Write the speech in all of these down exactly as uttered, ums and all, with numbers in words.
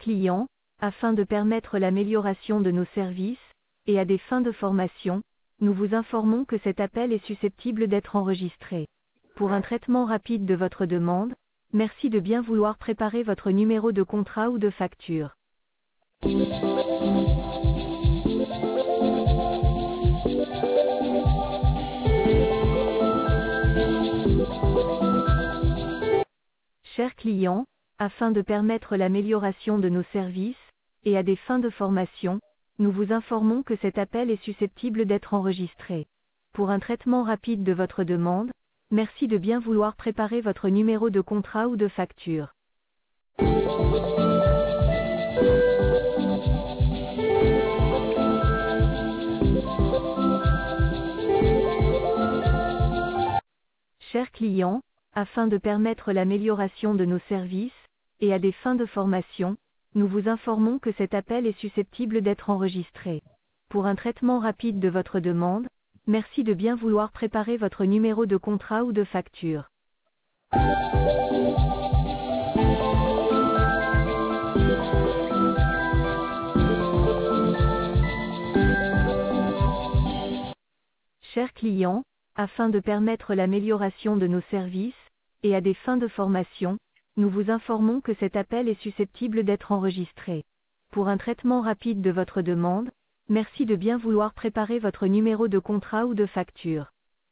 client, afin de permettre l'amélioration de nos services, et à des fins de formation, nous vous informons que cet appel est susceptible d'être enregistré. Pour un traitement rapide de votre demande, merci de bien vouloir préparer votre numéro de contrat ou de facture. Chers clients, afin de permettre l'amélioration de nos services, et à des fins de formation, nous vous informons que cet appel est susceptible d'être enregistré. Pour un traitement rapide de votre demande, merci de bien vouloir préparer votre numéro de contrat ou de facture. Chers clients, afin de permettre l'amélioration de nos services, et à des fins de formation, nous vous informons que cet appel est susceptible d'être enregistré. Pour un traitement rapide de votre demande, merci de bien vouloir préparer votre numéro de contrat ou de facture. Chers clients, afin de permettre l'amélioration de nos services, et à des fins de formation, nous vous informons que cet appel est susceptible d'être enregistré. Pour un traitement rapide de votre demande, merci de bien vouloir préparer votre numéro de contrat ou de facture.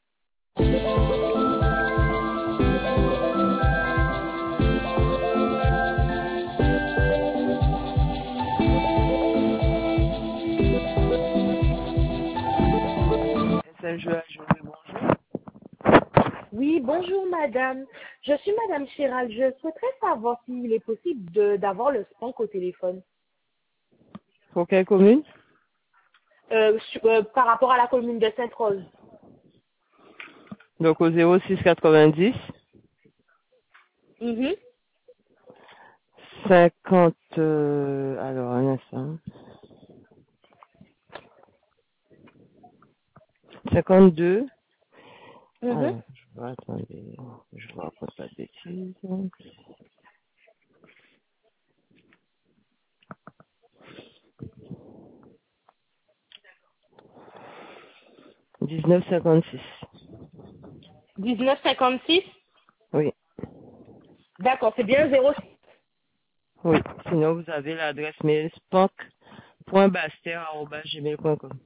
Oui, bonjour madame. Je suis madame Chiral. Je souhaiterais savoir s'il est possible de- d'avoir le Spank au téléphone. Pour quelle commune? Euh, sur- euh, par rapport à la commune de Sainte-Rose. Donc au zéro six quatre-vingt-dix Mhm. cinquante. Euh, alors un instant. cinquante-deux. Mhm. Alors, je vais attendez. Je ne raconte pas de bêtises. dix-neuf cinquante-six. dix-neuf cinquante-six. Oui. D'accord, c'est bien zéro. Oui. Sinon, vous avez l'adresse mail spank point baster arobase gmail point com.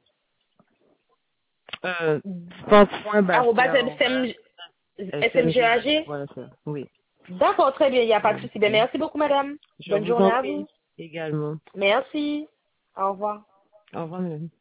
Euh, Arrobas spank.baster. S M S M G A G. Voilà ça. Oui. D'accord, très bien, il n'y a pas de souci. Ben, merci beaucoup madame. Je Bonne vous journée en à prie vous. également. Merci. Au revoir. Au revoir, madame.